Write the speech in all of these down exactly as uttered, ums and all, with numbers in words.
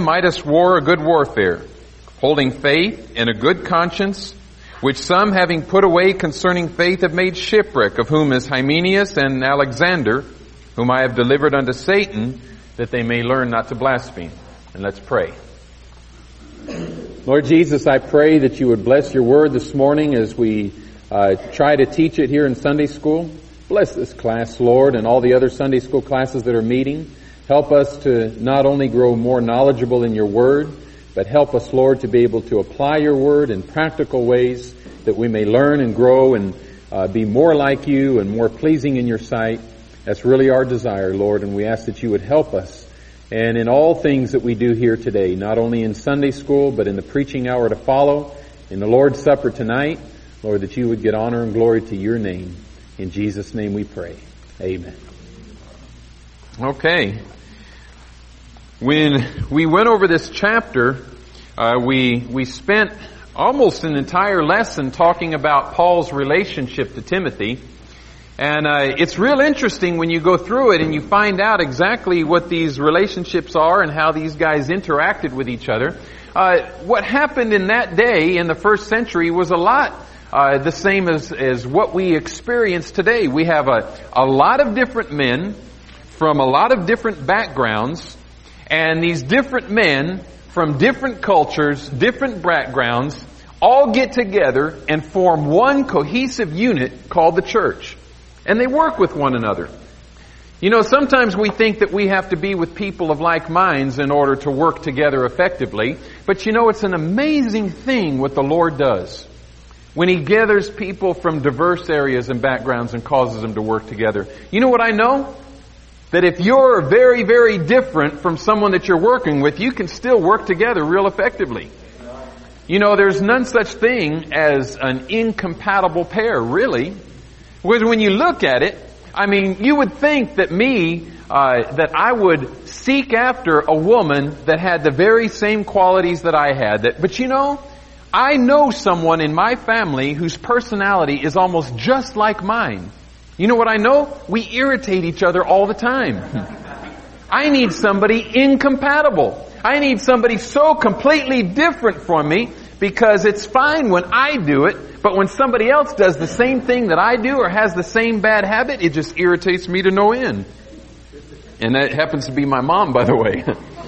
Midas war a good warfare, holding faith and a good conscience, which some, having put away concerning faith, have made shipwreck, of whom is Hymenaeus and Alexander, whom I have delivered unto Satan, that they may learn not to blaspheme. And let's pray. Lord Jesus, I pray that you would bless your word this morning as we uh, try to teach it here in Sunday school. Bless this class, Lord, and all the other Sunday school classes that are meeting. Help us to not only grow more knowledgeable in your word, but help us, Lord, to be able to apply your word in practical ways that we may learn and grow and uh, be more like you and more pleasing in your sight. That's really our desire, Lord, and we ask that you would help us. And in all things that we do here today, not only in Sunday school, but in the preaching hour to follow, in the Lord's Supper tonight, Lord, that you would get honor and glory to your name. In Jesus' name we pray. Amen. Okay. When we went over this chapter, uh, we we spent almost an entire lesson talking about Paul's relationship to Timothy. And uh, it's real interesting when you go through it and you find out exactly what these relationships are and how these guys interacted with each other. Uh, what happened in that day, in the first century, was a lot uh, the same as, as what we experience today. We have a, a lot of different men from a lot of different backgrounds, and these different men from different cultures, different backgrounds, all get together and form one cohesive unit called the church. And they work with one another. You know, sometimes we think that we have to be with people of like minds in order to work together effectively. But you know, it's an amazing thing what the Lord does when He gathers people from diverse areas and backgrounds and causes them to work together. You know what I know? That if you're very, very different from someone that you're working with, you can still work together real effectively. You know, there's none such thing as an incompatible pair, really. Because when you look at it, I mean, you would think that me, uh, that I would seek after a woman that had the very same qualities that I had. That, but you know, I know someone in my family whose personality is almost just like mine. You know what I know? We irritate each other all the time. I need somebody incompatible. I need somebody so completely different from me, because it's fine when I do it, but when somebody else does the same thing that I do or has the same bad habit, it just irritates me to no end. And that happens to be my mom, by the way.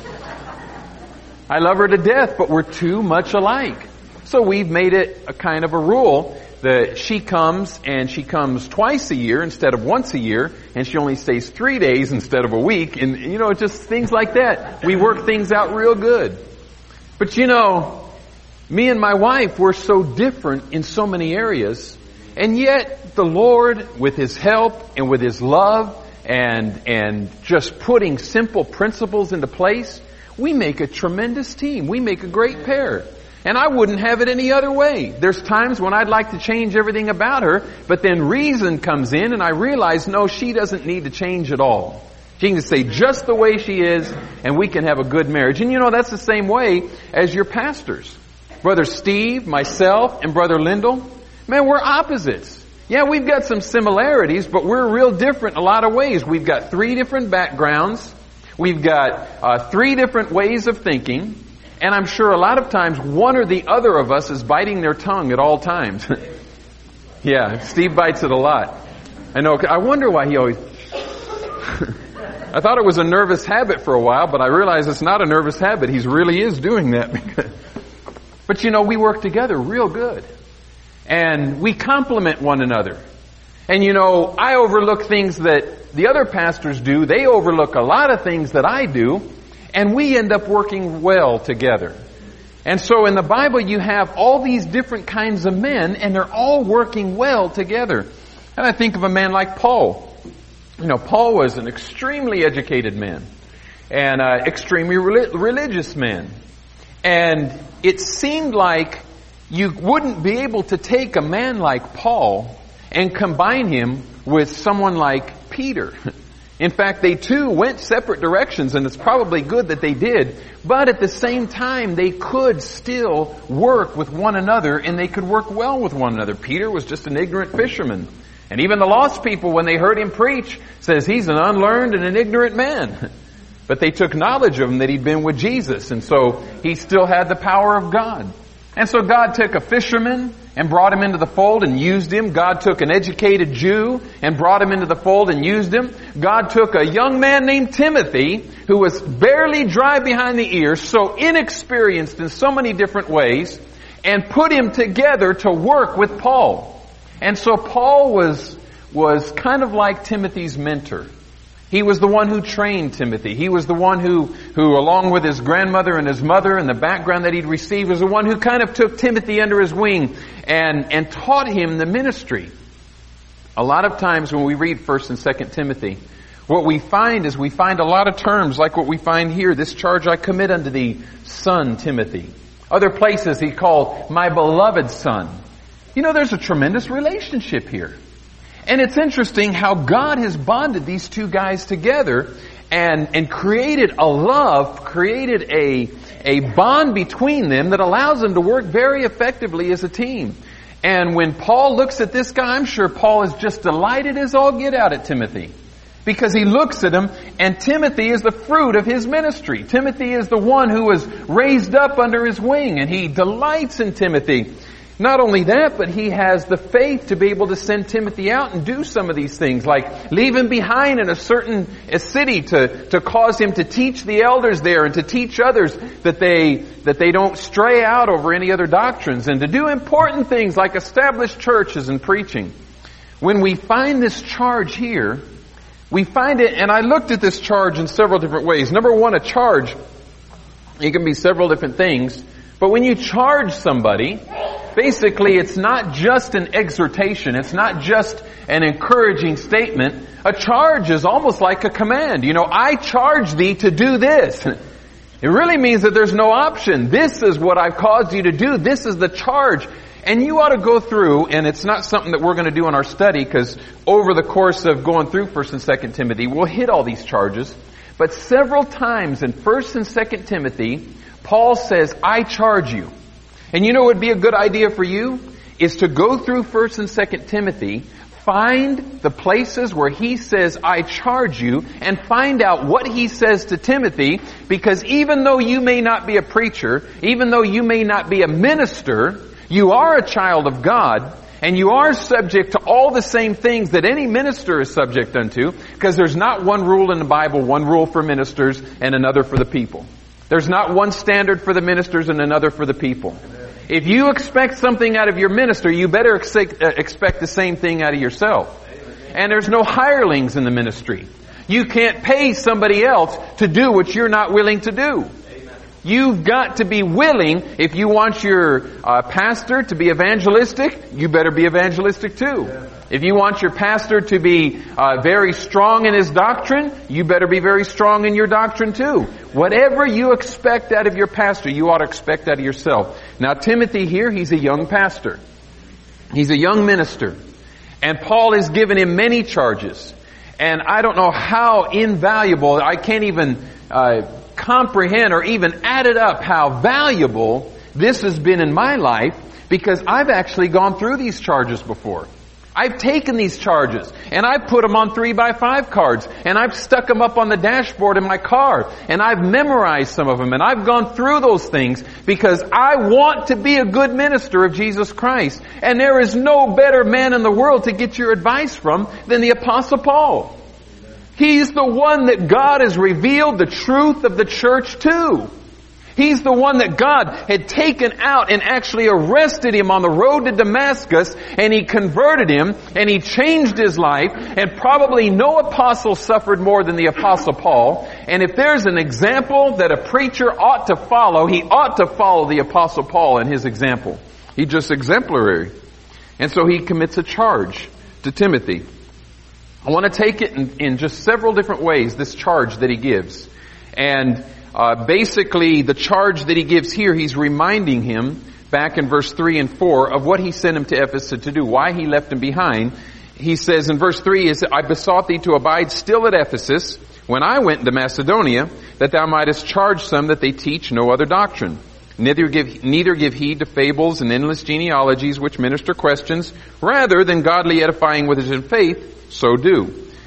I love her to death, but we're too much alike. So we've made it a kind of a rule that she comes, and she comes twice a year instead of once a year, and she only stays three days instead of a week, and you know, just things like that. We work things out real good. But you know, me and my wife, we're so different in so many areas, and yet the Lord, with His help and with His love and and just putting simple principles into place, we make a tremendous team. We make a great pair. And I wouldn't have it any other way. There's times when I'd like to change everything about her, but then reason comes in and I realize, no, she doesn't need to change at all. She can stay just the way she is, and we can have a good marriage. And you know, that's the same way as your pastors. Brother Steve, myself, and Brother Lyndall, man, we're opposites. Yeah, we've got some similarities, but we're real different in a lot of ways. We've got three different backgrounds. We've got uh, three different ways of thinking. And I'm sure a lot of times one or the other of us is biting their tongue at all times. Yeah, Steve bites it a lot. I know. I wonder why he always... I thought it was a nervous habit for a while, but I realize it's not a nervous habit. He really is doing that. But you know, we work together real good. And we complement one another. And you know, I overlook things that the other pastors do. They overlook a lot of things that I do. And we end up working well together. And so in the Bible you have all these different kinds of men, and they're all working well together. And I think of a man like Paul. You know, Paul was an extremely educated man. And uh, extremely re- religious man. And it seemed like you wouldn't be able to take a man like Paul and combine him with someone like Peter. In fact, they too went separate directions, and it's probably good that they did. But at the same time, they could still work with one another, and they could work well with one another. Peter was just an ignorant fisherman. And even the lost people, when they heard him preach, says he's an unlearned and an ignorant man. But they took knowledge of him that he'd been with Jesus, and so he still had the power of God. And so God took a fisherman and brought him into the fold and used him. God took an educated Jew and brought him into the fold and used him. God took a young man named Timothy, who was barely dry behind the ears, so inexperienced in so many different ways, and put him together to work with Paul. And so Paul was, was kind of like Timothy's mentor. He was the one who trained Timothy. He was the one who, who along with his grandmother and his mother and the background that he'd received, was the one who kind of took Timothy under his wing and, and taught him the ministry. A lot of times when we read First and Second Timothy, what we find is we find a lot of terms like what we find here. This charge I commit unto thee, son Timothy. Other places he called my beloved son. You know, there's a tremendous relationship here. And it's interesting how God has bonded these two guys together and, and created a love, created a, a bond between them that allows them to work very effectively as a team. And when Paul looks at this guy, I'm sure Paul is just delighted as all get out at Timothy. Because he looks at him, and Timothy is the fruit of his ministry. Timothy is the one who was raised up under his wing, and he delights in Timothy. Not only that, but he has the faith to be able to send Timothy out and do some of these things, like leave him behind in a certain a city to, to cause him to teach the elders there and to teach others that they, that they don't stray out over any other doctrines, and to do important things like establish churches and preaching. When we find this charge here, we find it, and I looked at this charge in several different ways. Number one, a charge, it can be several different things, but when you charge somebody, basically, it's not just an exhortation. It's not just an encouraging statement. A charge is almost like a command. You know, I charge thee to do this. It really means that there's no option. This is what I've caused you to do. This is the charge. And you ought to go through, and it's not something that we're going to do in our study, because over the course of going through First and Second Timothy, we'll hit all these charges. But several times in First and Second Timothy, Paul says, I charge you. And you know what would be a good idea for you? Is to go through First and Second Timothy, find the places where he says, I charge you, and find out what he says to Timothy, because even though you may not be a preacher, even though you may not be a minister, you are a child of God, and you are subject to all the same things that any minister is subject unto, because there's not one rule in the Bible, one rule for ministers and another for the people. There's not one standard for the ministers and another for the people. If you expect something out of your minister, you better expect the same thing out of yourself. And there's no hirelings in the ministry. You can't pay somebody else to do what you're not willing to do. You've got to be willing. If you want your uh, pastor to be evangelistic, you better be evangelistic too. If you want your pastor to be uh, very strong in his doctrine, you better be very strong in your doctrine too. Whatever you expect out of your pastor, you ought to expect out of yourself. Now Timothy here, he's a young pastor. He's a young minister. And Paul has given him many charges. And I don't know how invaluable, I can't even uh, comprehend or even add it up how valuable this has been in my life, because I've actually gone through these charges before. I've taken these charges and I've put them on three by five cards, and I've stuck them up on the dashboard in my car, and I've memorized some of them, and I've gone through those things because I want to be a good minister of Jesus Christ. And there is no better man in the world to get your advice from than the Apostle Paul. He's the one that God has revealed the truth of the church to. He's the one that God had taken out and actually arrested him on the road to Damascus, and he converted him, and he changed his life, and probably no apostle suffered more than the Apostle Paul. And if there's an example that a preacher ought to follow, he ought to follow the Apostle Paul and his example. He's just exemplary. And so he commits a charge to Timothy. I want to take it in, in just several different ways, this charge that he gives. And uh, basically, the charge that he gives here, he's reminding him, back in verse three and four, of what he sent him to Ephesus to do, why he left him behind. He says in verse three, is, I besought thee to abide still at Ephesus, when I went into Macedonia, that thou mightest charge some that they teach no other doctrine. Neither give, neither give heed to fables and endless genealogies which minister questions, rather than godly edifying with it in faith, so do.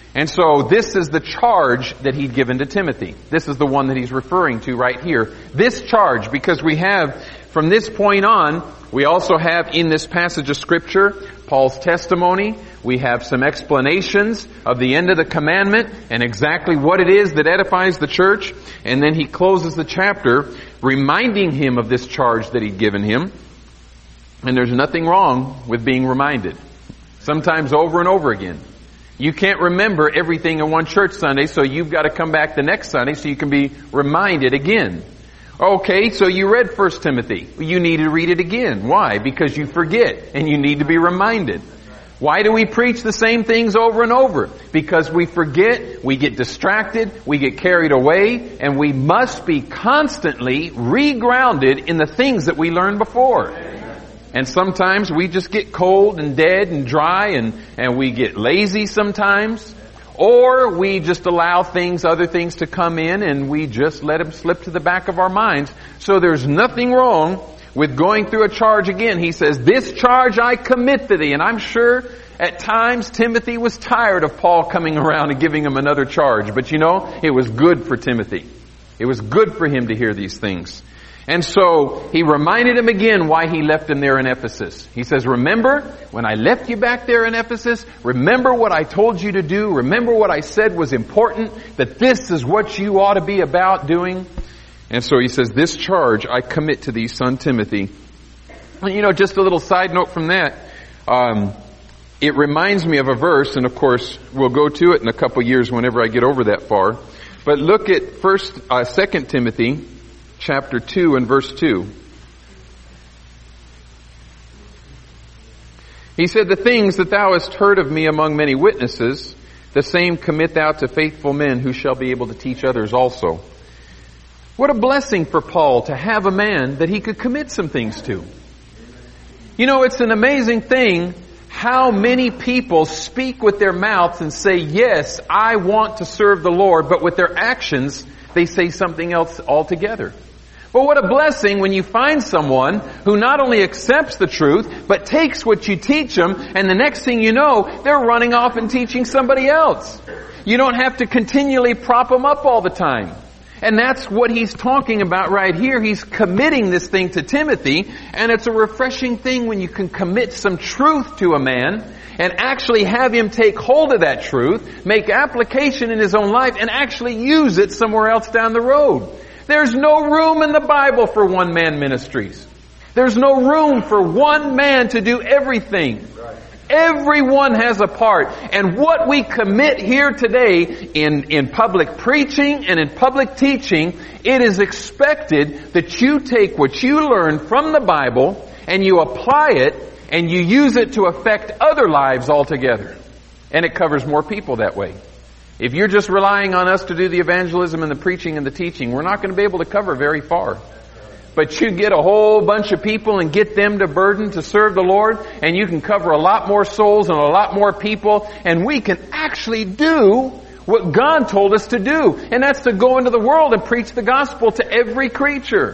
And so this is the charge that he'd given to Timothy. This is the one that he's referring to right here. This charge, because we have, from this point on, we also have in this passage of Scripture, Paul's testimony. We have some explanations of the end of the commandment and exactly what it is that edifies the church. And then he closes the chapter reminding him of this charge that he'd given him. And there's nothing wrong with being reminded. Sometimes over and over again. You can't remember everything in one church Sunday, so you've got to come back the next Sunday so you can be reminded again. Okay, so you read First Timothy. You need to read it again. Why? Because you forget and you need to be reminded. Why do we preach the same things over and over? Because we forget, we get distracted, we get carried away, and we must be constantly regrounded in the things that we learned before. And sometimes we just get cold and dead and dry and, and we get lazy sometimes. Or we just allow things, other things to come in and we just let them slip to the back of our minds. So there's nothing wrong with going through a charge again. He says, this charge I commit to thee. And I'm sure at times Timothy was tired of Paul coming around and giving him another charge. But you know, it was good for Timothy. It was good for him to hear these things. And so he reminded him again why he left him there in Ephesus. He says, remember when I left you back there in Ephesus? Remember what I told you to do? Remember what I said was important? That this is what you ought to be about doing? And so he says, this charge I commit to thee, son Timothy. And you know, just a little side note from that. Um, it reminds me of a verse, and of course we'll go to it in a couple years whenever I get over that far. But look at first, uh, Second Timothy. Chapter two and verse two. He said, the things that thou hast heard of me among many witnesses, the same commit thou to faithful men who shall be able to teach others also. What a blessing for Paul to have a man that he could commit some things to. You know, it's an amazing thing how many people speak with their mouths and say, yes, I want to serve the Lord, but with their actions, they say something else altogether. But what a blessing when you find someone who not only accepts the truth, but takes what you teach them, and the next thing you know, they're running off and teaching somebody else. You don't have to continually prop them up all the time. And that's what he's talking about right here. He's committing this thing to Timothy, and it's a refreshing thing when you can commit some truth to a man and actually have him take hold of that truth, make application in his own life, and actually use it somewhere else down the road. There's no room in the Bible for one-man ministries. There's no room for one man to do everything. Everyone has a part. And what we commit here today in, in public preaching and in public teaching, it is expected that you take what you learn from the Bible and you apply it and you use it to affect other lives altogether. And it covers more people that way. If you're just relying on us to do the evangelism and the preaching and the teaching, we're not going to be able to cover very far. But you get a whole bunch of people and get them to burden to serve the Lord, and you can cover a lot more souls and a lot more people, and we can actually do what God told us to do. And that's to go into the world and preach the gospel to every creature.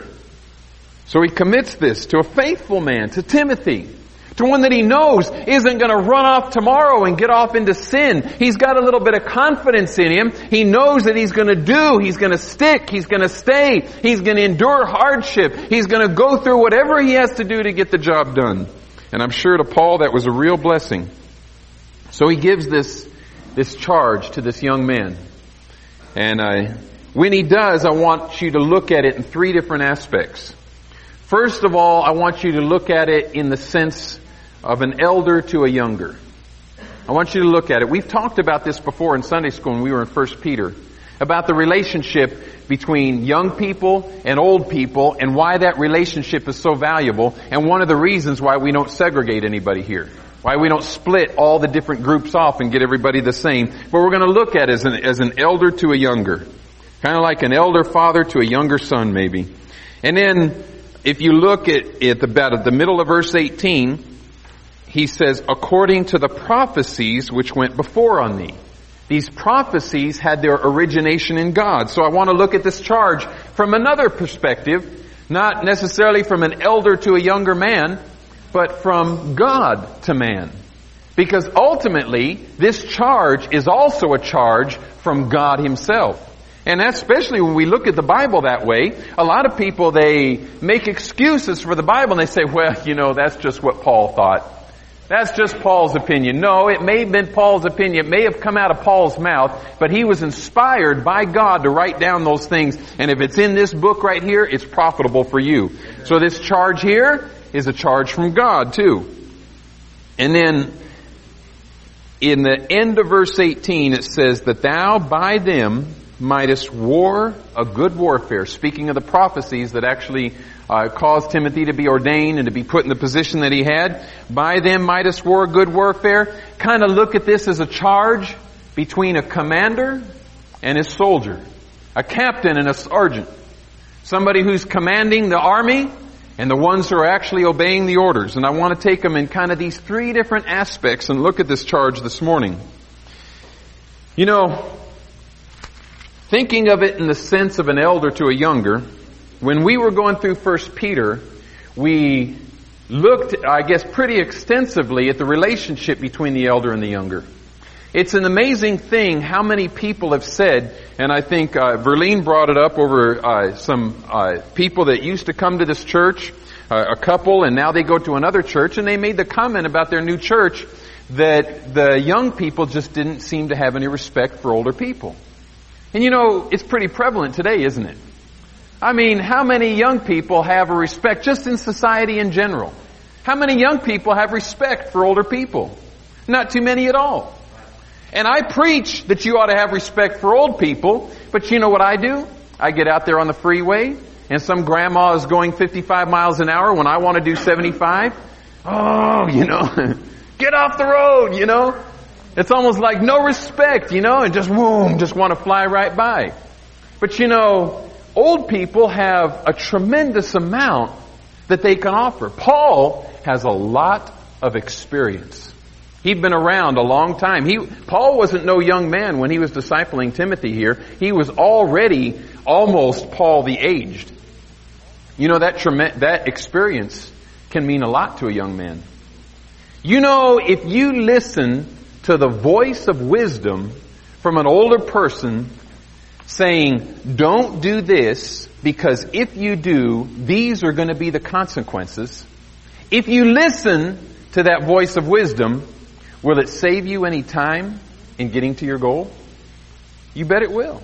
So he commits this to a faithful man, to Timothy. To one that he knows isn't going to run off tomorrow and get off into sin. He's got a little bit of confidence in him. He knows that he's going to do, he's going to stick, he's going to stay, he's going to endure hardship, he's going to go through whatever he has to do to get the job done. And I'm sure to Paul that was a real blessing. So he gives this, this charge to this young man. And I, when he does, I want you to look at it in three different aspects. First of all, I want you to look at it in the sense of an elder to a younger. I want you to look at it. We've talked about this before in Sunday school when we were in First Peter, about the relationship between young people and old people and why that relationship is so valuable, and one of the reasons why we don't segregate anybody here. Why we don't split all the different groups off and get everybody the same. But we're going to look at it as an, as an elder to a younger. Kind of like an elder father to a younger son maybe. And then if you look at, at about at the middle of verse eighteen, he says, according to the prophecies which went before on thee. These prophecies had their origination in God. So I want to look at this charge from another perspective, not necessarily from an elder to a younger man, but from God to man. Because ultimately, this charge is also a charge from God Himself. And that's especially when we look at the Bible that way. A lot of people, they make excuses for the Bible and they say, well, you know, that's just what Paul thought. That's just Paul's opinion. No, it may have been Paul's opinion. It may have come out of Paul's mouth, but he was inspired by God to write down those things. And if it's in this book right here, it's profitable for you. So this charge here is a charge from God too. And then in the end of verse eighteen, it says that thou by them mightest war a good warfare. Speaking of the prophecies that actually uh, caused Timothy to be ordained and to be put in the position that he had. By them mightest war a good warfare. Kind of look at this as a charge between a commander and his soldier. A captain and a sergeant. Somebody who's commanding the army and the ones who are actually obeying the orders. And I want to take them in kind of these three different aspects and look at this charge this morning. You know, thinking of it in the sense of an elder to a younger, when we were going through First Peter, we looked, I guess, pretty extensively at the relationship between the elder and the younger. It's an amazing thing how many people have said, and I think uh, Verlene brought it up over uh, some uh, people that used to come to this church, uh, a couple, and now they go to another church, and they made the comment about their new church that the young people just didn't seem to have any respect for older people. And you know, it's pretty prevalent today, isn't it? I mean, how many young people have a respect, just in society in general? How many young people have respect for older people? Not too many at all. And I preach that you ought to have respect for old people, but you know what I do? I get out there on the freeway, and some grandma is going fifty-five miles an hour when I want to do seventy-five. Oh, you know, get off the road, you know. It's almost like no respect, you know, and just boom, just want to fly right by. But you know, old people have a tremendous amount that they can offer. Paul has a lot of experience. He'd been around a long time. He, Paul wasn't no young man when he was discipling Timothy here. He was already almost Paul the aged. You know, that trem- that experience can mean a lot to a young man. You know, if you listen to the voice of wisdom from an older person saying, don't do this because if you do, these are going to be the consequences. If you listen to that voice of wisdom, will it save you any time in getting to your goal? You bet it will.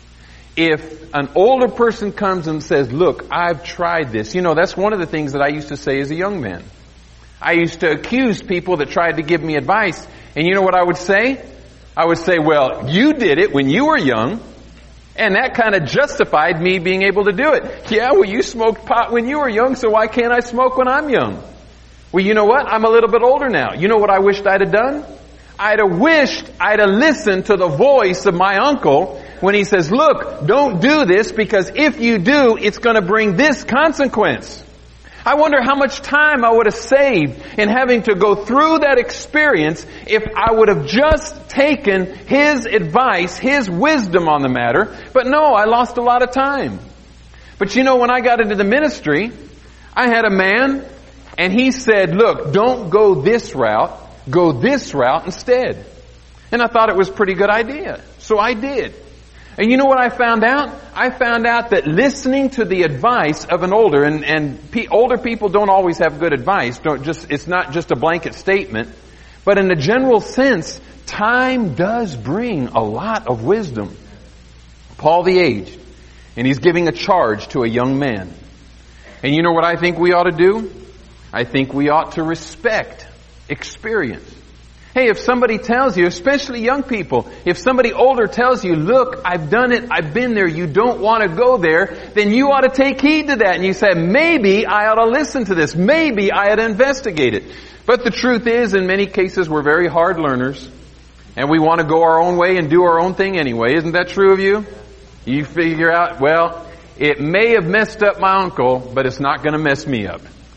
If an older person comes and says, look, I've tried this. You know, that's one of the things that I used to say as a young man. I used to accuse people that tried to give me advice. And you know what I would say? I would say, well, you did it when you were young. And that kind of justified me being able to do it. Yeah, well, you smoked pot when you were young, so why can't I smoke when I'm young? Well, you know what? I'm a little bit older now. You know what I wished I'd have done? I'd have wished I'd have listened to the voice of my uncle when he says, look, don't do this because if you do, it's going to bring this consequence. I wonder how much time I would have saved in having to go through that experience if I would have just taken his advice, his wisdom on the matter. But no, I lost a lot of time. But you know, when I got into the ministry, I had a man and he said, look, don't go this route, go this route instead. And I thought it was a pretty good idea. So I did. And you know what I found out? I found out that listening to the advice of an older, and, and pe- older people don't always have good advice. Don't just, it's not just a blanket statement. But in a general sense, time does bring a lot of wisdom. Paul the aged, and he's giving a charge to a young man. And you know what I think we ought to do? I think we ought to respect experience. Hey, if somebody tells you, especially young people, if somebody older tells you, look, I've done it, I've been there, you don't want to go there, then you ought to take heed to that. And you say, maybe I ought to listen to this. Maybe I ought to investigate it. But the truth is, in many cases, we're very hard learners. And we want to go our own way and do our own thing anyway. Isn't that true of you? You figure out, well, it may have messed up my uncle, but it's not going to mess me up.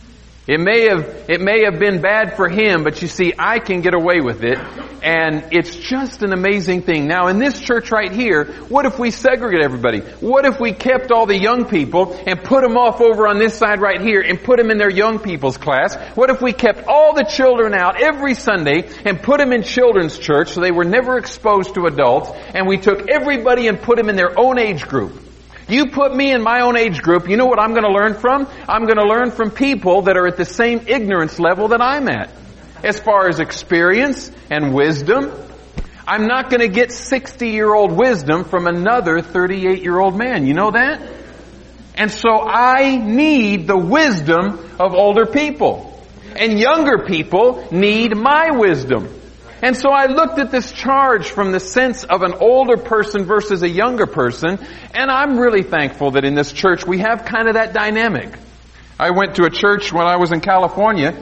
It may have, it may have been bad for him, but you see, I can get away with it. And it's just an amazing thing. Now, in this church right here, what if we segregate everybody? What if we kept all the young people and put them off over on this side right here and put them in their young people's class? What if we kept all the children out every Sunday and put them in children's church so they were never exposed to adults, and we took everybody and put them in their own age group? You put me in my own age group, you know what I'm going to learn from? I'm going to learn from people that are at the same ignorance level that I'm at. As far as experience and wisdom, I'm not going to get sixty-year-old wisdom from another thirty-eight-year-old man. You know that? And so I need the wisdom of older people. And younger people need my wisdom. And so I looked at this charge from the sense of an older person versus a younger person, and I'm really thankful that in this church we have kind of that dynamic. I went to a church when I was in California,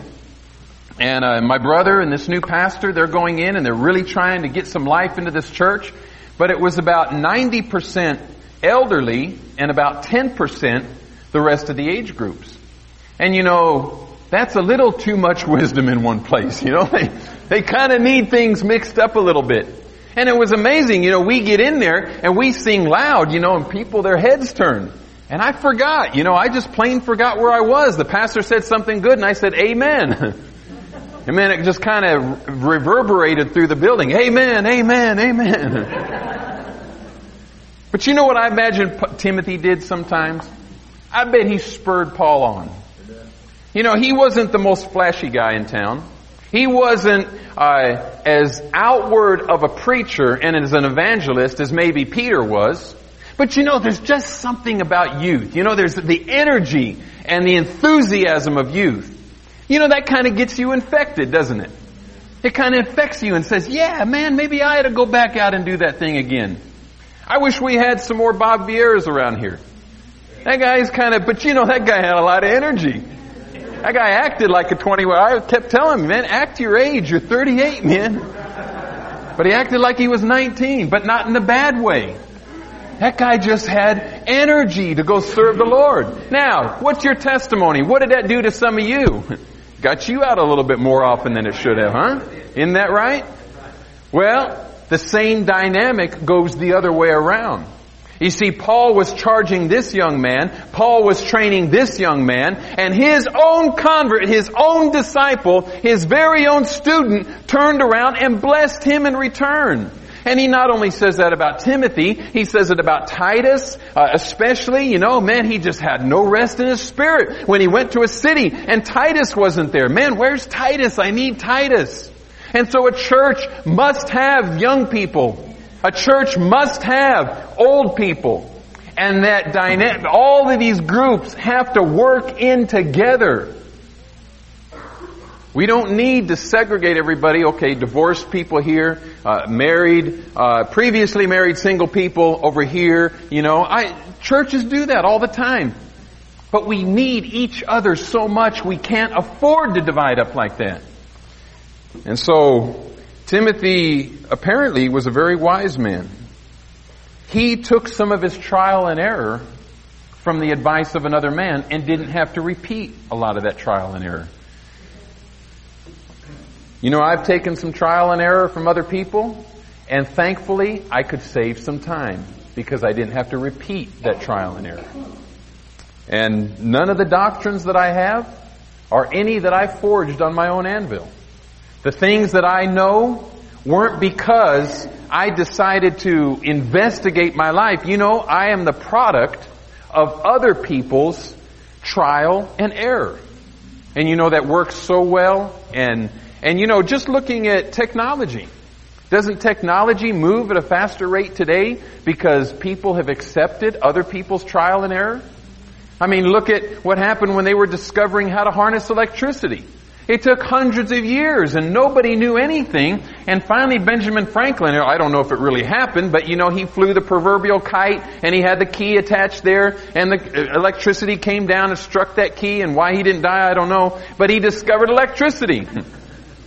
and uh, my brother and this new pastor, they're going in and they're really trying to get some life into this church, but it was about ninety percent elderly and about ten percent the rest of the age groups. And you know, that's a little too much wisdom in one place, you know. They, they kind of need things mixed up a little bit. And it was amazing, you know, we get in there and we sing loud, you know, and people, their heads turn. And I forgot, you know, I just plain forgot where I was. The pastor said something good and I said, amen. And then it just kind of reverberated through the building. Amen, amen, amen. But you know what I imagine Timothy did sometimes? I bet he spurred Paul on. You know, he wasn't the most flashy guy in town. He wasn't uh, as outward of a preacher and as an evangelist as maybe Peter was. But you know, there's just something about youth. You know, there's the energy and the enthusiasm of youth. You know, that kind of gets you infected, doesn't it? It kind of infects you and says, yeah, man, maybe I ought to go back out and do that thing again. I wish we had some more Bob Vieras around here. That guy's kind of, but you know, that guy had a lot of energy. That guy acted like a twenty. I kept telling him, man, act your age. You're thirty-eight, man. But he acted like he was nineteen, but not in a bad way. That guy just had energy to go serve the Lord. Now, what's your testimony? What did that do to some of you? Got you out a little bit more often than it should have, huh? Isn't that right? Well, the same dynamic goes the other way around. You see, Paul was charging this young man, Paul was training this young man, and his own convert, his own disciple, his very own student turned around and blessed him in return. And he not only says that about Timothy, he says it about Titus, uh, especially, you know, man, he just had no rest in his spirit when he went to a city and Titus wasn't there. Man, where's Titus? I need Titus. And so a church must have young people. A church must have old people. And that dynamic, all of these groups have to work in together. We don't need to segregate everybody. Okay, divorced people here, uh, married, uh, previously married single people over here. You know, I, churches do that all the time. But we need each other so much we can't afford to divide up like that. And so, Timothy apparently was a very wise man. He took some of his trial and error from the advice of another man and didn't have to repeat a lot of that trial and error. You know, I've taken some trial and error from other people, and thankfully I could save some time because I didn't have to repeat that trial and error. And none of the doctrines that I have are any that I forged on my own anvil. The things that I know weren't because I decided to investigate my life. You know, I am the product of other people's trial and error. And you know, that works so well. And, and you know, just looking at technology. Doesn't technology move at a faster rate today because people have accepted other people's trial and error? I mean, look at what happened when they were discovering how to harness electricity. It took hundreds of years and nobody knew anything. And finally Benjamin Franklin, I don't know if it really happened, but you know, he flew the proverbial kite and he had the key attached there and the electricity came down and struck that key, and why he didn't die, I don't know. But he discovered electricity.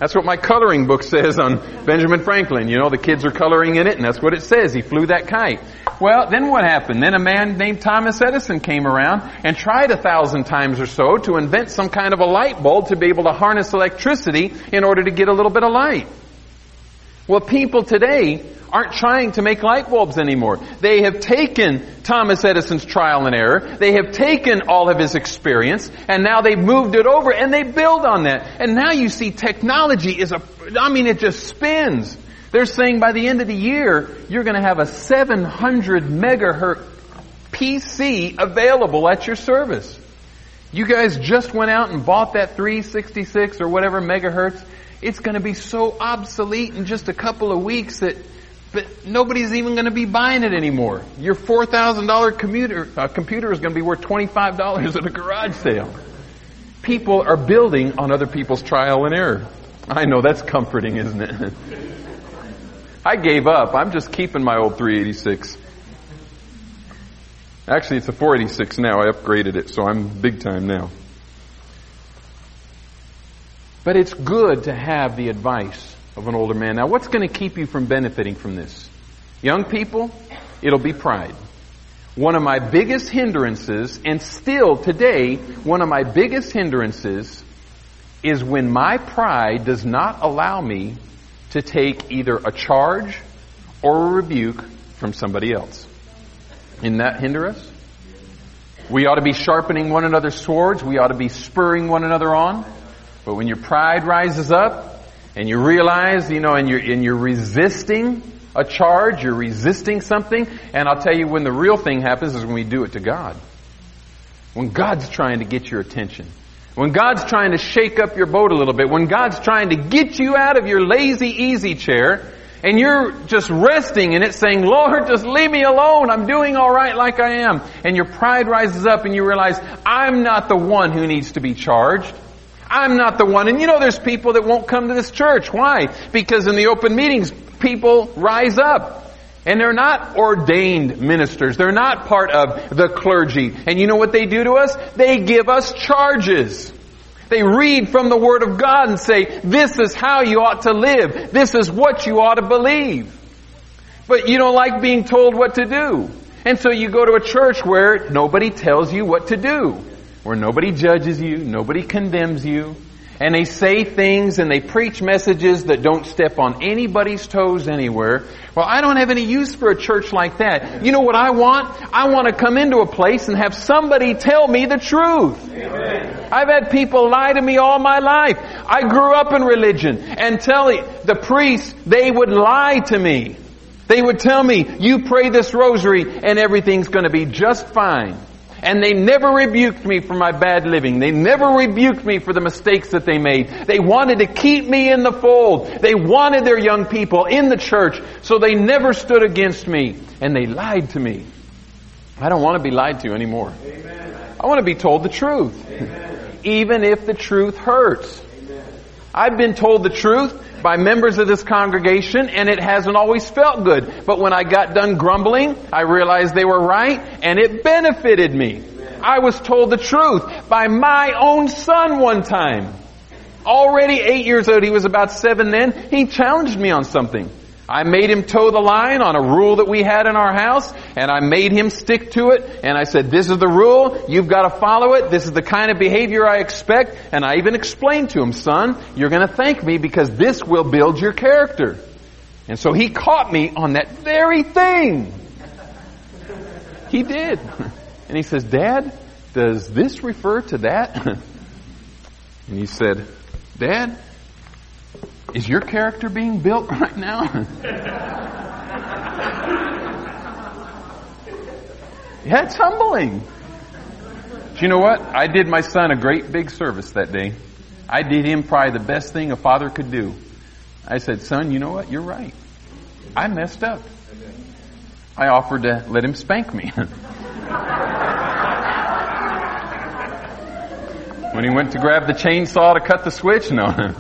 That's what my coloring book says on Benjamin Franklin. You know, the kids are coloring in it, and that's what it says. He flew that kite. Well, then what happened? Then a man named Thomas Edison came around and tried a thousand times or so to invent some kind of a light bulb to be able to harness electricity in order to get a little bit of light. Well, people today aren't trying to make light bulbs anymore. They have taken Thomas Edison's trial and error. They have taken all of his experience, and now they've moved it over, and they build on that. And now you see technology is a, I mean, it just spins. They're saying by the end of the year, you're going to have a seven hundred megahertz P C available at your service. You guys just went out and bought that three sixty-six or whatever megahertz. It's going to be so obsolete in just a couple of weeks that but nobody's even going to be buying it anymore. Your four thousand dollars computer, uh, computer is going to be worth twenty-five dollars at a garage sale. People are building on other people's trial and error. I know, that's comforting, isn't it? I gave up. I'm just keeping my old three eighty-six. Actually, it's a four eighty-six now. I upgraded it, so I'm big time now. But it's good to have the advice of an older man. Now, what's going to keep you from benefiting from this? Young people, it'll be pride. One of my biggest hindrances, and still today, one of my biggest hindrances is when my pride does not allow me to take either a charge or a rebuke from somebody else. Isn't that hinder us? We ought to be sharpening one another's swords. We ought to be spurring one another on. But when your pride rises up and you realize, you know, and you're, and you're resisting a charge, you're resisting something, and I'll tell you when the real thing happens is when we do it to God. When God's trying to get your attention. When God's trying to shake up your boat a little bit. When God's trying to get you out of your lazy easy chair and you're just resting in it saying, Lord, just leave me alone. I'm doing all right like I am. And your pride rises up and you realize, I'm not the one who needs to be charged. I'm not the one. And you know, there's people that won't come to this church. Why? Because in the open meetings, people rise up. And they're not ordained ministers. They're not part of the clergy. And you know what they do to us? They give us charges. They read from the Word of God and say, this is how you ought to live. This is what you ought to believe. But you don't like being told what to do. And so you go to a church where nobody tells you what to do. Where nobody judges you, nobody condemns you. And they say things and they preach messages that don't step on anybody's toes anywhere. Well, I don't have any use for a church like that. You know what I want? I want to come into a place and have somebody tell me the truth. Amen. I've had people lie to me all my life. I grew up in religion and tell the priests, they would lie to me. They would tell me, you pray this rosary and everything's going to be just fine. And they never rebuked me for my bad living. They never rebuked me for the mistakes that they made. They wanted to keep me in the fold. They wanted their young people in the church, so they never stood against me. And they lied to me. I don't want to be lied to anymore. Amen. I want to be told the truth. Amen. Even if the truth hurts. Amen. I've been told the truth by members of this congregation, and it hasn't always felt good. But when I got done grumbling, I realized they were right, and it benefited me. Amen. I was told the truth by my own son one time. Already eight years old, he was about seven then, he challenged me on something. I made him toe the line on a rule that we had in our house, and I made him stick to it, and I said, this is the rule, you've got to follow it, this is the kind of behavior I expect, and I even explained to him, son, you're going to thank me because this will build your character. And so he caught me on that very thing. He did. And he says, Dad, does this refer to that? And he said, Dad, is your character being built right now? Yeah, it's humbling. But you know what? I did my son a great big service that day. I did him probably the best thing a father could do. I said, son, you know what? You're right. I messed up. I offered to let him spank me. When he went to grab the chainsaw to cut the switch, no.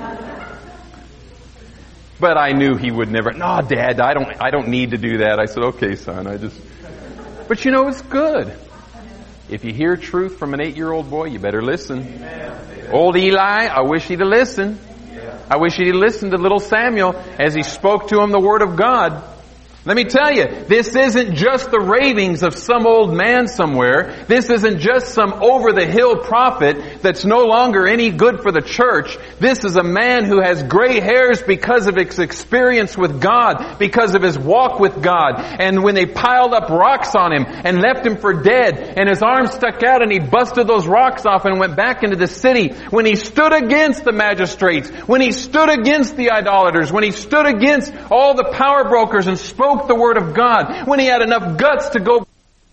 But I knew he would never, no, Dad, I don't, I don't need to do that. I said, okay, son, I just, but you know, it's good. If you hear truth from an eight-year-old boy, you better listen. Amen. Old Eli, I wish he'd have listened. Yeah. I wish he'd listened to little Samuel as he spoke to him the Word of God. Let me tell you, this isn't just the ravings of some old man somewhere. This isn't just some over-the-hill prophet that's no longer any good for the church. This is a man who has gray hairs because of his experience with God, because of his walk with God. And when they piled up rocks on him and left him for dead, and his arms stuck out and he busted those rocks off and went back into the city, when he stood against the magistrates, when he stood against the idolaters, when he stood against all the power brokers and spoke the Word of God, when he had enough guts to go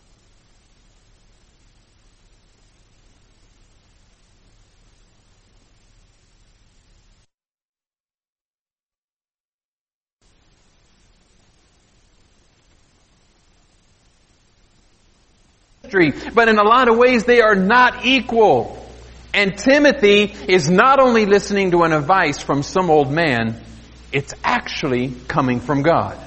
but in a lot of ways they are not equal. And Timothy is not only listening to an advice from some old man, it's actually coming from God.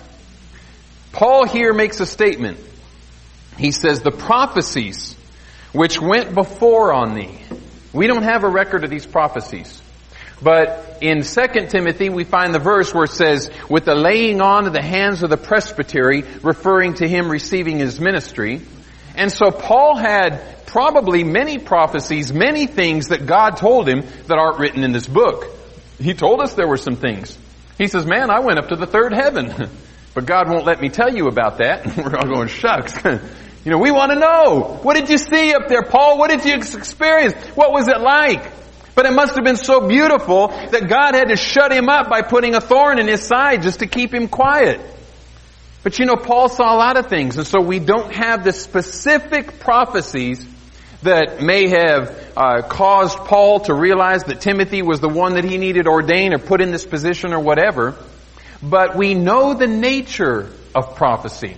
Paul here makes a statement. He says, the prophecies which went before on thee. We don't have a record of these prophecies. But in Second Timothy, we find the verse where it says, with the laying on of the hands of the presbytery, referring to him receiving his ministry. And so Paul had probably many prophecies, many things that God told him that aren't written in this book. He told us there were some things. He says, man, I went up to the third heaven. But God won't let me tell you about that. We're all going, shucks. You know, we want to know. What did you see up there, Paul? What did you experience? What was it like? But it must have been so beautiful that God had to shut him up by putting a thorn in his side just to keep him quiet. But you know, Paul saw a lot of things, and so we don't have the specific prophecies that may have uh, caused Paul to realize that Timothy was the one that he needed ordained or put in this position or whatever. But we know the nature of prophecy.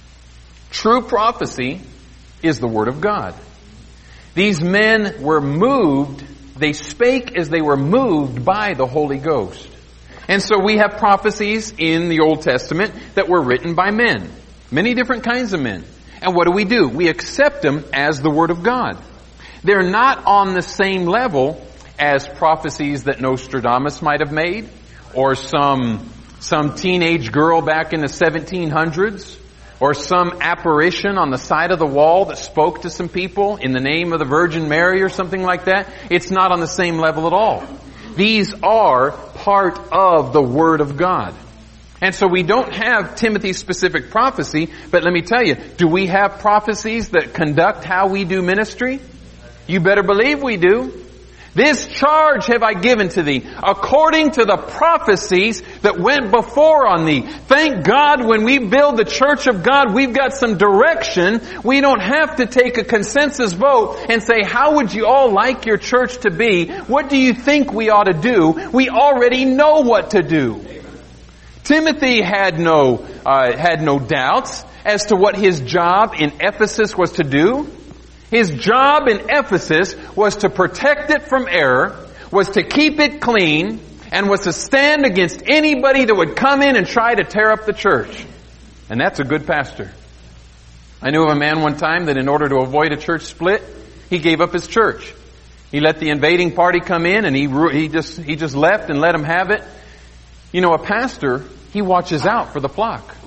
True prophecy is the Word of God. These men were moved, they spake as they were moved by the Holy Ghost. And so we have prophecies in the Old Testament that were written by men. Many different kinds of men. And what do we do? We accept them as the Word of God. They're not on the same level as prophecies that Nostradamus might have made, or some some teenage girl back in the seventeen hundreds, or some apparition on the side of the wall that spoke to some people in the name of the Virgin Mary or something like that. It's not on the same level at all. These are part of the Word of God. And so we don't have Timothy's specific prophecy, but let me tell you, do we have prophecies that conduct how we do ministry? You better believe we do. This charge have I given to thee, according to the prophecies that went before on thee. Thank God when we build the church of God, we've got some direction. We don't have to take a consensus vote and say, how would you all like your church to be? What do you think we ought to do? We already know what to do. Timothy had no, uh, had no doubts as to what his job in Ephesus was to do. His job in Ephesus was to protect it from error, was to keep it clean, and was to stand against anybody that would come in and try to tear up the church. And that's a good pastor. I knew of a man one time that in order to avoid a church split, he gave up his church. He let the invading party come in and he he just he just left and let them have it. You know, a pastor, he watches out for the flock.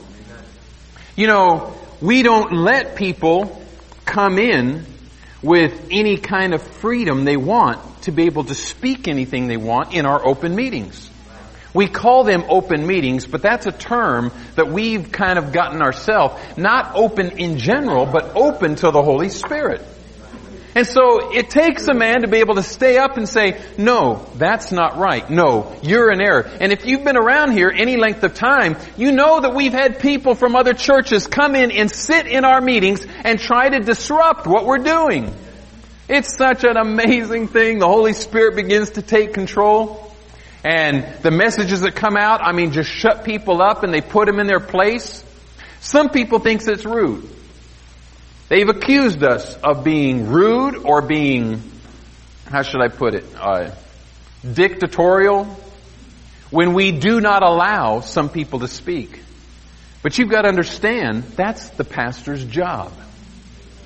You know, we don't let people come in with any kind of freedom they want to be able to speak anything they want in our open meetings. We call them open meetings, but that's a term that we've kind of gotten ourselves, not open in general, but open to the Holy Spirit. And so it takes a man to be able to stay up and say, no, that's not right. No, you're in error. And if you've been around here any length of time, you know that we've had people from other churches come in and sit in our meetings and try to disrupt what we're doing. It's such an amazing thing. The Holy Spirit begins to take control. And the messages that come out, I mean, just shut people up and they put them in their place. Some people think it's rude. They've accused us of being rude or being, how should I put it, uh, dictatorial when we do not allow some people to speak. But you've got to understand, that's the pastor's job.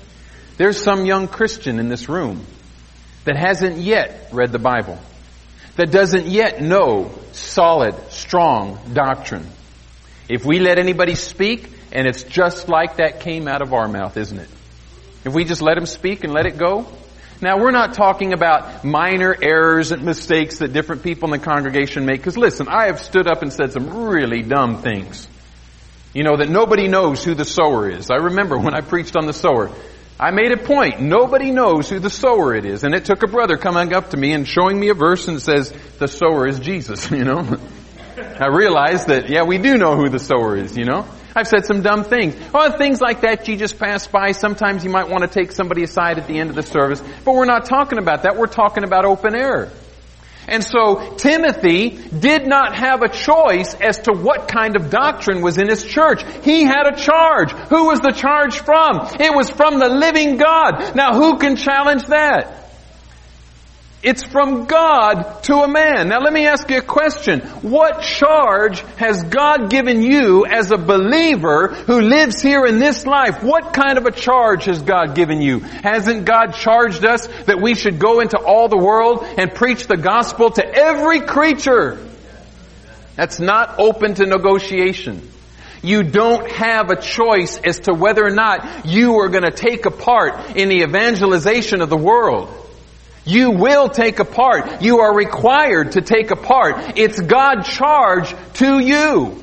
There's some young Christian in this room that hasn't yet read the Bible. that doesn't yet know solid, strong doctrine. If we let anybody speak, and it's just like that came out of our mouth, isn't it? If we just let him speak and let it go. Now, we're not talking about minor errors and mistakes that different people in the congregation make. Because listen, I have stood up and said some really dumb things. You know, that nobody knows who the sower is. I remember when I preached on the sower, I made a point. Nobody knows who the sower it is. And it took a brother coming up to me and showing me a verse and says, the sower is Jesus, you know. I realized that, yeah, we do know who the sower is, you know. I've said some dumb things. Well, things like that you just pass by. Sometimes you might want to take somebody aside at the end of the service. But we're not talking about that. We're talking about open error. And so Timothy did not have a choice as to what kind of doctrine was in his church. He had a charge. Who was the charge from? It was from the living God. Now who can challenge that? It's from God to a man. Now let me ask you a question. What charge has God given you as a believer who lives here in this life? What kind of a charge has God given you? Hasn't God charged us that we should go into all the world and preach the gospel to every creature? That's not open to negotiation. You don't have a choice as to whether or not you are going to take a part in the evangelization of the world. You will take a part. You are required to take a part. It's God's charge to you.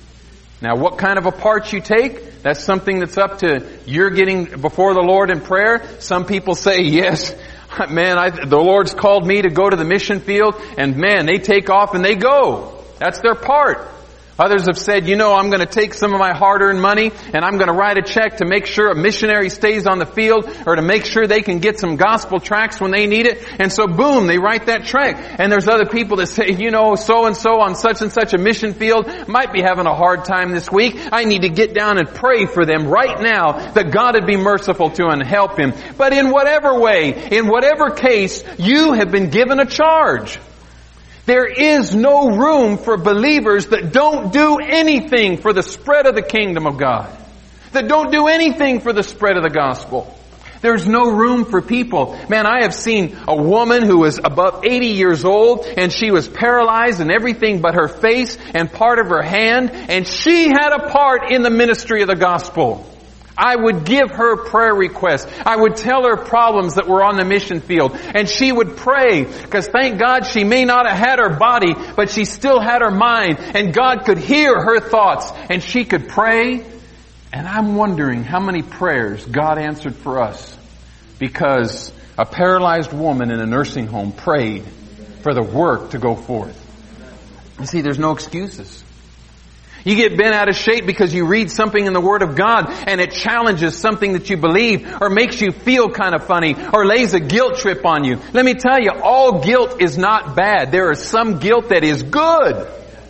Now, what kind of a part you take, that's something that's up to your getting before the Lord in prayer. Some people say, yes, man, I, the Lord's called me to go to the mission field, and man, they take off and they go. That's their part. Others have said, you know, I'm going to take some of my hard-earned money and I'm going to write a check to make sure a missionary stays on the field or to make sure they can get some gospel tracts when they need it. And so, boom, they write that tract. And there's other people that say, you know, so-and-so on such and such a mission field might be having a hard time this week. I need to get down and pray for them right now that God would be merciful to and help him. But in whatever way, in whatever case, you have been given a charge. There is no room for believers that don't do anything for the spread of the kingdom of God. That don't do anything for the spread of the gospel. There's no room for people. Man, I have seen a woman who was above eighty years old and she was paralyzed in everything but her face and part of her hand, and she had a part in the ministry of the gospel. I would give her prayer requests. I would tell her problems that were on the mission field. And she would pray, because thank God she may not have had her body, but she still had her mind. And God could hear her thoughts. And she could pray. And I'm wondering how many prayers God answered for us, because a paralyzed woman in a nursing home prayed for the work to go forth. You see, there's no excuses. You get bent out of shape because you read something in the Word of God and it challenges something that you believe or makes you feel kind of funny or lays a guilt trip on you. Let me tell you, all guilt is not bad. There is some guilt that is good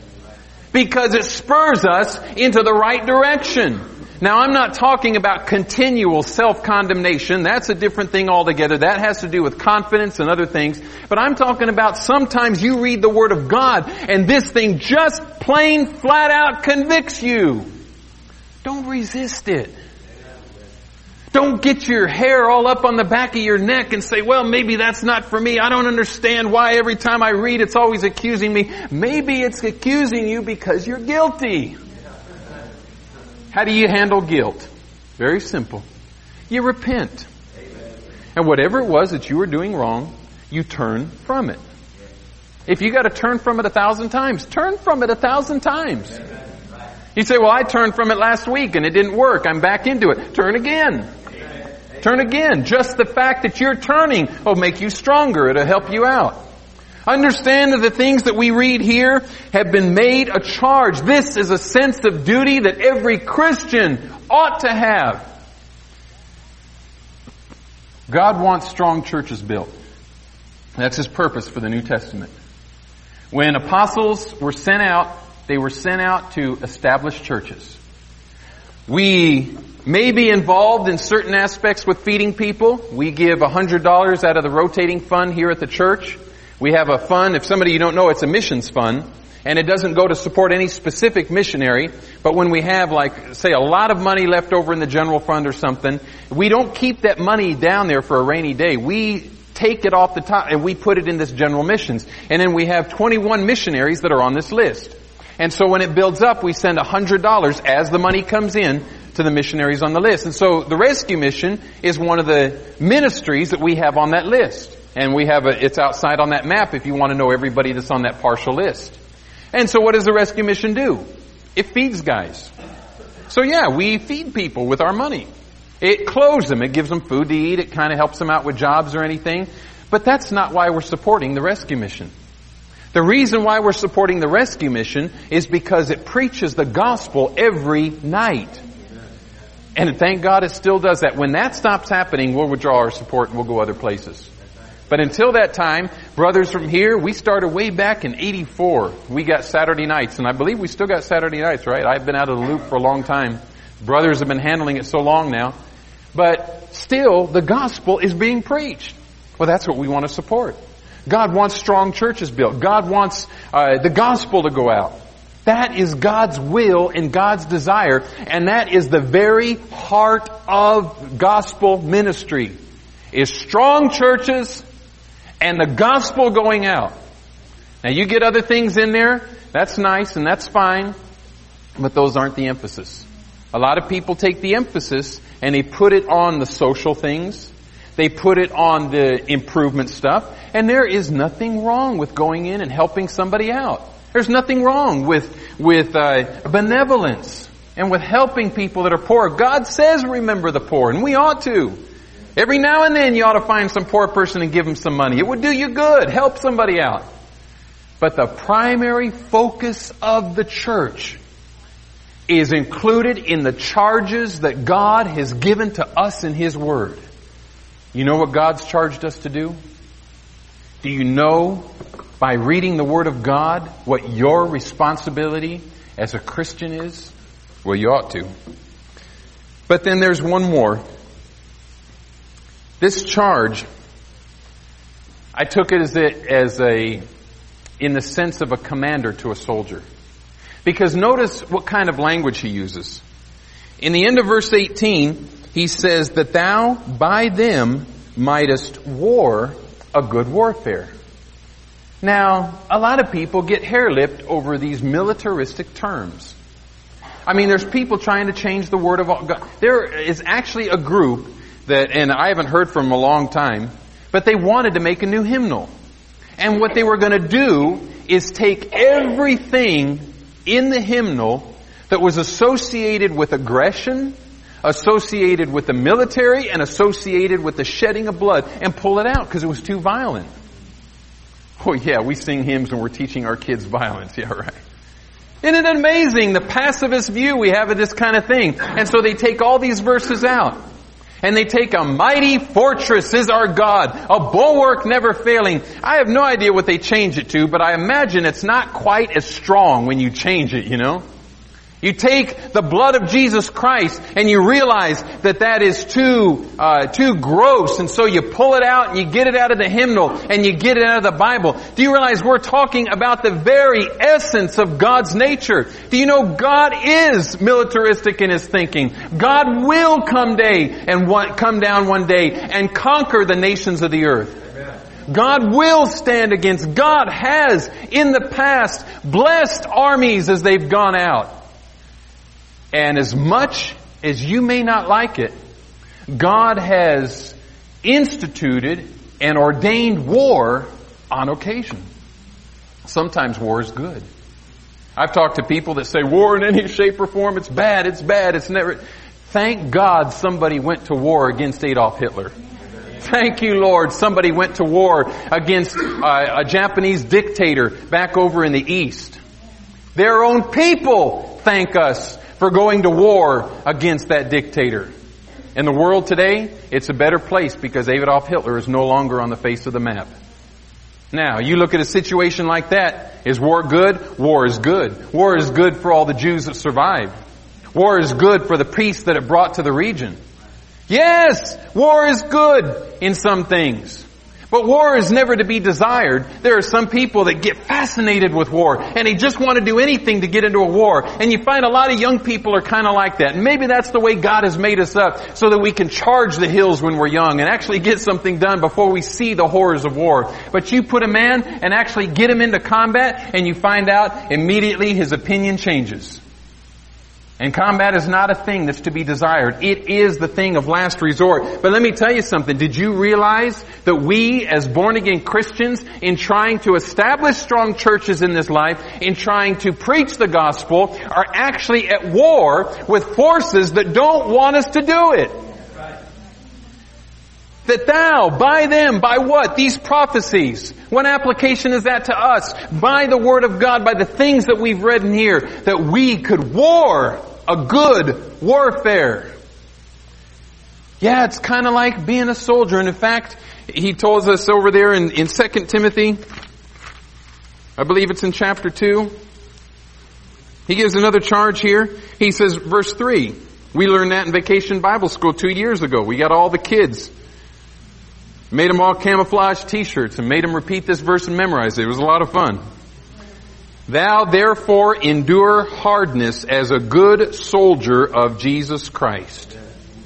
because it spurs us into the right direction. Now, I'm not talking about continual self-condemnation. That's a different thing altogether. That has to do with confidence and other things. But I'm talking about sometimes you read the Word of God and this thing just plain flat out convicts you. Don't resist it. Don't get your hair all up on the back of your neck and say, well, maybe that's not for me. I don't understand why every time I read it's always accusing me. Maybe it's accusing you because you're guilty. How do you handle guilt? Very simple. You repent. And whatever it was that you were doing wrong, you turn from it. If you got to turn from it a thousand times, turn from it a thousand times. You say, well, I turned from it last week and it didn't work. I'm back into it. Turn again. Turn again. Just the fact that you're turning will make you stronger. It'll help you out. Understand that the things that we read here have been made a charge. This is a sense of duty that every Christian ought to have. God wants strong churches built. That's His purpose for the New Testament. When apostles were sent out, they were sent out to establish churches. We may be involved in certain aspects with feeding people. We give one hundred dollars out of the rotating fund here at the church. We have a fund, if somebody you don't know, it's a missions fund, and it doesn't go to support any specific missionary, but when we have, like, say, a lot of money left over in the general fund or something, we don't keep that money down there for a rainy day. We take it off the top and we put it in this general missions. And then we have twenty-one missionaries that are on this list. And so when it builds up, we send one hundred dollars as the money comes in to the missionaries on the list. And so the rescue mission is one of the ministries that we have on that list. And we have a, it's outside on that map if you want to know everybody that's on that partial list. And so what does the rescue mission do? It feeds guys. So yeah, we feed people with our money. It clothes them. It gives them food to eat. It kind of helps them out with jobs or anything. But that's not why we're supporting the rescue mission. The reason why we're supporting the rescue mission is because it preaches the gospel every night. And thank God it still does that. When that stops happening, we'll withdraw our support and we'll go other places. But until that time, brothers from here, we started way back in eighty-four. We got Saturday nights, and I believe we still got Saturday nights, right? I've been out of the loop for a long time. Brothers have been handling it so long now. But still, the gospel is being preached. Well, that's what we want to support. God wants strong churches built. God wants uh, the gospel to go out. That is God's will and God's desire, and that is the very heart of gospel ministry, is strong churches and the gospel going out. Now you get other things in there, that's nice and that's fine, but those aren't the emphasis. A lot of people take the emphasis and they put it on the social things. They put it on the improvement stuff. And there is nothing wrong with going in and helping somebody out. There's nothing wrong with, with uh, benevolence and with helping people that are poor. God says remember the poor, and we ought to. Every now and then you ought to find some poor person and give them some money. It would do you good. Help somebody out. But the primary focus of the church is included in the charges that God has given to us in His Word. You know what God's charged us to do? Do you know, by reading the Word of God, what your responsibility as a Christian is? Well, you ought to. But then there's one more. This charge, I took it as a, as a, in the sense of a commander to a soldier. Because notice what kind of language he uses. In the end of verse eighteen, he says that thou by them mightest war a good warfare. Now, a lot of people get hair-lipped over these militaristic terms. I mean, there's people trying to change the word of God. There is actually a group that, and I haven't heard from them a long time, but they wanted to make a new hymnal. And what they were going to do is take everything in the hymnal that was associated with aggression, associated with the military, and associated with the shedding of blood, and pull it out because it was too violent. Oh yeah, we sing hymns and we're teaching our kids violence. Yeah, right. Isn't it amazing the pacifist view we have of this kind of thing? And so they take all these verses out. And they take a mighty fortress is our God, a bulwark never failing. I have no idea what they change it to, but I imagine it's not quite as strong when you change it, you know. You take the blood of Jesus Christ and you realize that that is too, uh, too gross, and so you pull it out and you get it out of the hymnal and you get it out of the Bible. Do you realize we're talking about the very essence of God's nature? Do you know God is militaristic in His thinking? God will come day and one, come down one day and conquer the nations of the earth. God will stand against. God has in the past blessed armies as they've gone out. And as much as you may not like it, God has instituted and ordained war on occasion. Sometimes war is good. I've talked to people that say war in any shape or form, it's bad, it's bad, it's never... Thank God somebody went to war against Adolf Hitler. Thank you, Lord, somebody went to war against uh, a Japanese dictator back over in the East. Their own people thank us for going to war against that dictator. In the world today, it's a better place because Adolf Hitler is no longer on the face of the map. Now, you look at a situation like that. Is war good? War is good. War is good for all the Jews that survived. War is good for the peace that it brought to the region. Yes, war is good in some things. But war is never to be desired. There are some people that get fascinated with war, and they just want to do anything to get into a war. And you find a lot of young people are kind of like that. And maybe that's the way God has made us up, so that we can charge the hills when we're young and actually get something done before we see the horrors of war. But you put a man and actually get him into combat, and you find out immediately his opinion changes. And combat is not a thing that's to be desired. It is the thing of last resort. But let me tell you something. Did you realize that we as born-again Christians, in trying to establish strong churches in this life, in trying to preach the gospel, are actually at war with forces that don't want us to do it? That thou, by them, by what? These prophecies. What application is that to us? By the Word of God, by the things that we've read in here, that we could war a good warfare. Yeah, it's kind of like being a soldier. And in fact, he tells us over there in, in Second Timothy, I believe it's in chapter two, he gives another charge here. He says, verse three, we learned that in Vacation Bible School two years ago. We got all the kids. Made them all camouflage t-shirts and made them repeat this verse and memorize it. It was a lot of fun. Thou therefore endure hardness as a good soldier of Jesus Christ.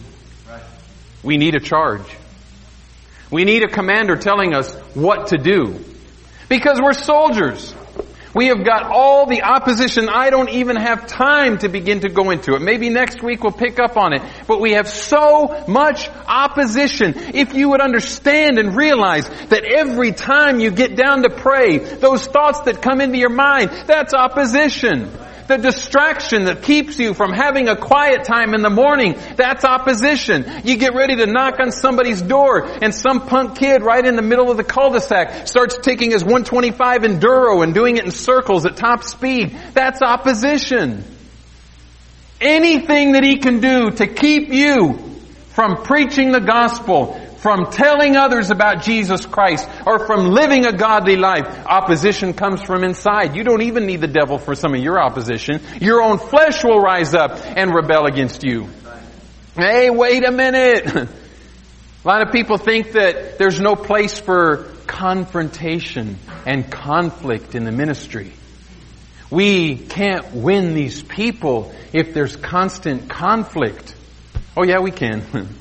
We need a charge. We need a commander telling us what to do. Because we're soldiers. We have got all the opposition. I don't even have time to begin to go into it. Maybe next week we'll pick up on it. But we have so much opposition. If you would understand and realize that every time you get down to pray, those thoughts that come into your mind, that's opposition. The distraction that keeps you from having a quiet time in the morning, that's opposition. You get ready to knock on somebody's door and some punk kid right in the middle of the cul-de-sac starts taking his one twenty-five Enduro and doing it in circles at top speed. That's opposition. Anything that he can do to keep you from preaching the gospel, from telling others about Jesus Christ, or from living a godly life, opposition comes from inside. You don't even need the devil for some of your opposition. Your own flesh will rise up and rebel against you. Hey, wait a minute. A lot of people think that there's no place for confrontation and conflict in the ministry. We can't win these people if there's constant conflict. Oh yeah, we can.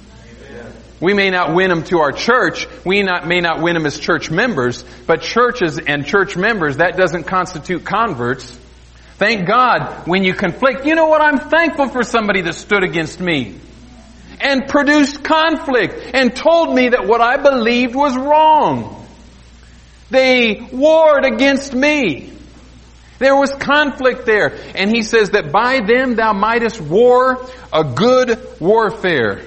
We may not win them to our church. We not, may not win them as church members. But churches and church members, that doesn't constitute converts. Thank God when you conflict. You know what? I'm thankful for somebody that stood against me and produced conflict and told me that what I believed was wrong. They warred against me. There was conflict there. And he says that by them thou mightest war a good warfare.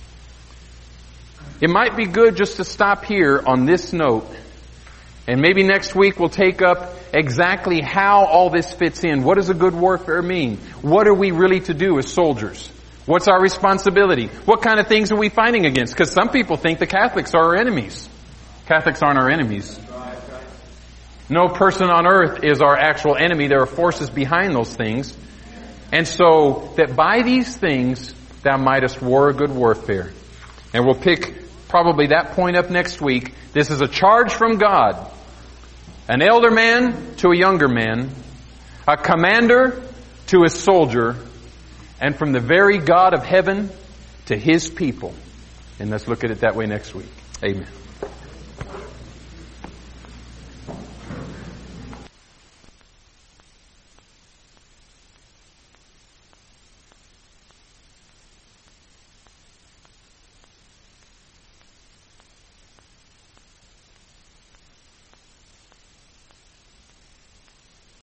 It might be good just to stop here on this note. And maybe next week we'll take up exactly how all this fits in. What does a good warfare mean? What are we really to do as soldiers? What's our responsibility? What kind of things are we fighting against? Because some people think the Catholics are our enemies. Catholics aren't our enemies. No person on earth is our actual enemy. There are forces behind those things. And so that by these things thou mightest war a good warfare. And we'll pick probably that point up next week. This is a charge from God. An elder man to a younger man. A commander to a soldier. And from the very God of heaven to His people. And let's look at it that way next week. Amen.